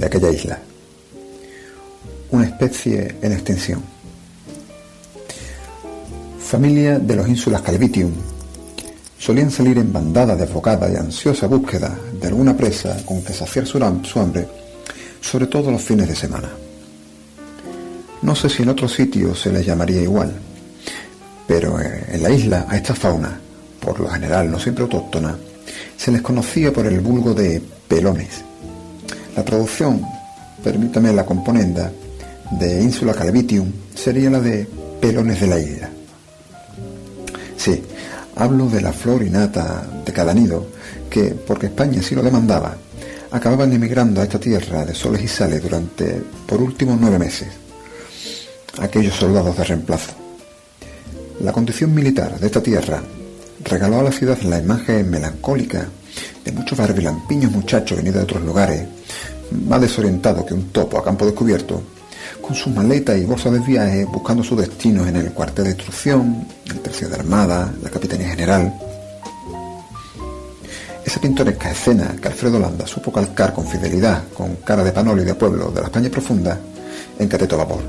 de aquella isla, una especie en extinción. Familia de los Insulas Calvitium, solían salir en bandada desbocada y ansiosa búsqueda de alguna presa con que saciar su hambre, sobre todo los fines de semana. No sé si en otro sitio se les llamaría igual, pero en la isla a esta fauna, por lo general no siempre autóctona, se les conocía por el vulgo de pelones. La traducción, permítame la componenda, de Insula Calvitium sería la de pelones de la isla. Sí, hablo de la flor innata de cada nido que, porque España así lo demandaba, acababan emigrando a esta tierra de soles y sales durante, por último, 9 meses. Aquellos soldados de reemplazo. La condición militar de esta tierra regaló a la ciudad la imagen melancólica de muchos barbilampiños muchachos venidos de otros lugares, más desorientados que un topo a campo descubierto, con sus maletas y bolsas de viaje buscando sus destinos en el cuartel de instrucción, el tercio de armada, la capitanía general. Esa pintoresca escena que Alfredo Landa supo calcar con fidelidad, con cara de panoli de pueblo de la España profunda, en Cateto Vapor.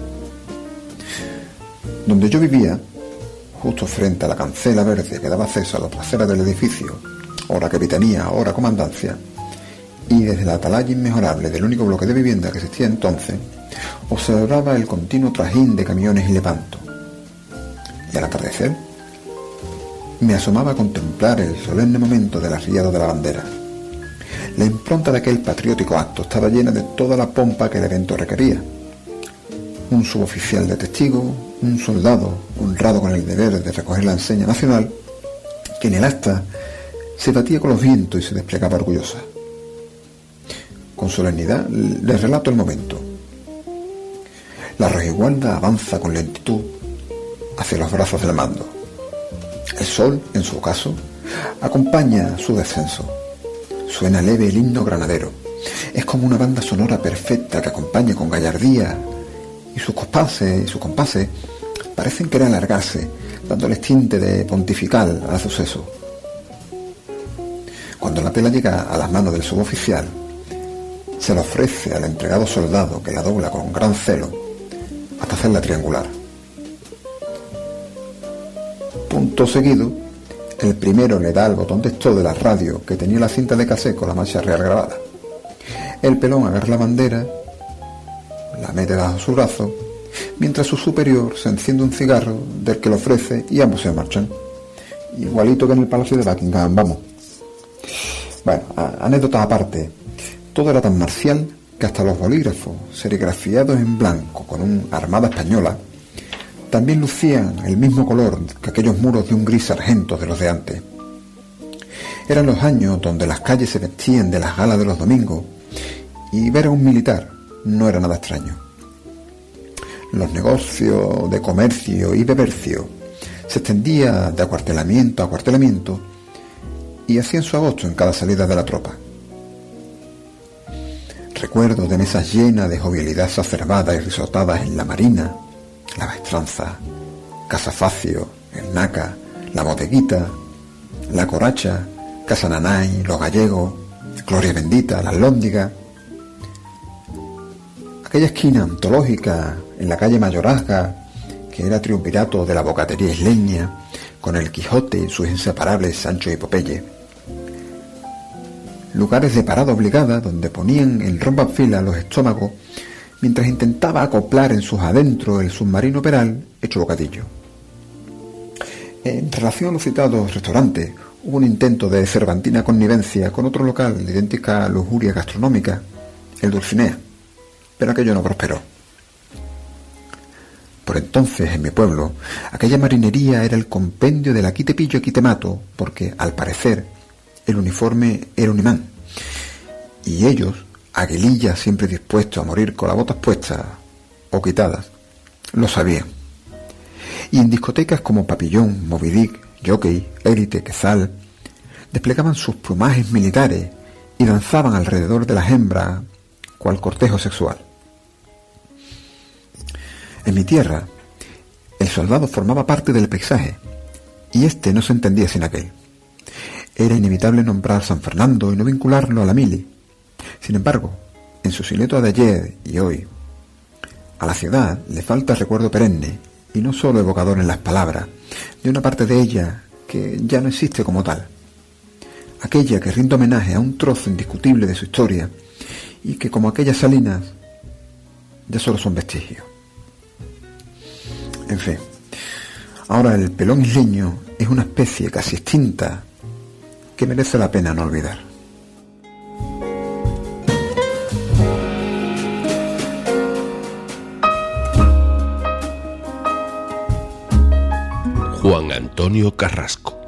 Donde yo vivía, justo frente a la cancela verde que daba acceso a la trasera del edificio, ora capitanía, ora comandancia, y desde la atalaya inmejorable del único bloque de vivienda que existía entonces, observaba el continuo trajín de camiones y lepanto. Y al atardecer, me asomaba a contemplar el solemne momento del arriado de la bandera. La impronta de aquel patriótico acto estaba llena de toda la pompa que el evento requería. Un suboficial de testigo, un soldado honrado con el deber de recoger la enseña nacional, que en el acta se batía con los vientos y se desplegaba orgullosa. Con solemnidad les relato el momento. La rojigualda avanza con lentitud hacia los brazos del mando. El sol, en su ocaso, acompaña su descenso. Suena leve el himno granadero. Es como una banda sonora perfecta que acompaña con gallardía, y sus compases parecen querer alargarse, dándoles tinte de pontifical al suceso. Cuando la tela llega a las manos del suboficial, se la ofrece al entregado soldado, que la dobla con gran celo hasta hacerla triangular. Punto seguido, el primero le da al botón de stop de la radio que tenía la cinta de casete con la marcha real grabada. El pelón agarra la bandera, la mete bajo su brazo, mientras su superior se enciende un cigarro del que lo ofrece y ambos se marchan. Igualito que en el Palacio de Buckingham, vamos. Bueno, anécdotas aparte, todo era tan marcial que hasta los bolígrafos, serigrafiados en blanco con una armada española, también lucían el mismo color que aquellos muros de un gris sargento de los de antes. Eran los años donde las calles se vestían de las galas de los domingos, y ver a un militar no era nada extraño. Los negocios de comercio y bebercio se extendían de acuartelamiento a acuartelamiento y hacían su agosto en cada salida de la tropa. Recuerdo de mesas llenas de jovialidad exacerbada y risotadas en la Marina, la Maestranza, Casa Facio, el Naca, la Bodeguita, la Coracha, Casa Nanay, los Gallegos, Gloria Bendita, las Lóndigas. Aquella esquina antológica en la calle Mayorazga, que era triunvirato de la bocatería isleña, con el Quijote y sus inseparables Sancho y Popeye. Lugares de parada obligada donde ponían en rompafila los estómagos mientras intentaba acoplar en sus adentros el submarino Peral hecho bocadillo. En relación a los citados restaurantes, hubo un intento de cervantina connivencia con otro local de idéntica lujuria gastronómica, el Dulcinea, pero aquello no prosperó. Por entonces, en mi pueblo, aquella marinería era el compendio del aquí te pillo, aquí te mato, porque, al parecer, el uniforme era un imán, y ellos, aguilillas siempre dispuestos a morir con las botas puestas o quitadas, lo sabían. Y en discotecas como Papillón, Moby Dick, Jockey, Élite, Quezal, desplegaban sus plumajes militares y danzaban alrededor de las hembras cual cortejo sexual. En mi tierra, el soldado formaba parte del paisaje, y este no se entendía sin aquel. Era inevitable nombrar San Fernando y no vincularlo a la mili. Sin embargo, en su silueta de ayer y hoy. A la ciudad le falta recuerdo perenne, y no solo evocador en las palabras, de una parte de ella que ya no existe como tal. Aquella que rinde homenaje a un trozo indiscutible de su historia, y que como aquellas salinas ya solo son vestigios. En fin, ahora el pelón isleño es una especie casi extinta que merece la pena no olvidar. Juan Antonio Carrasco.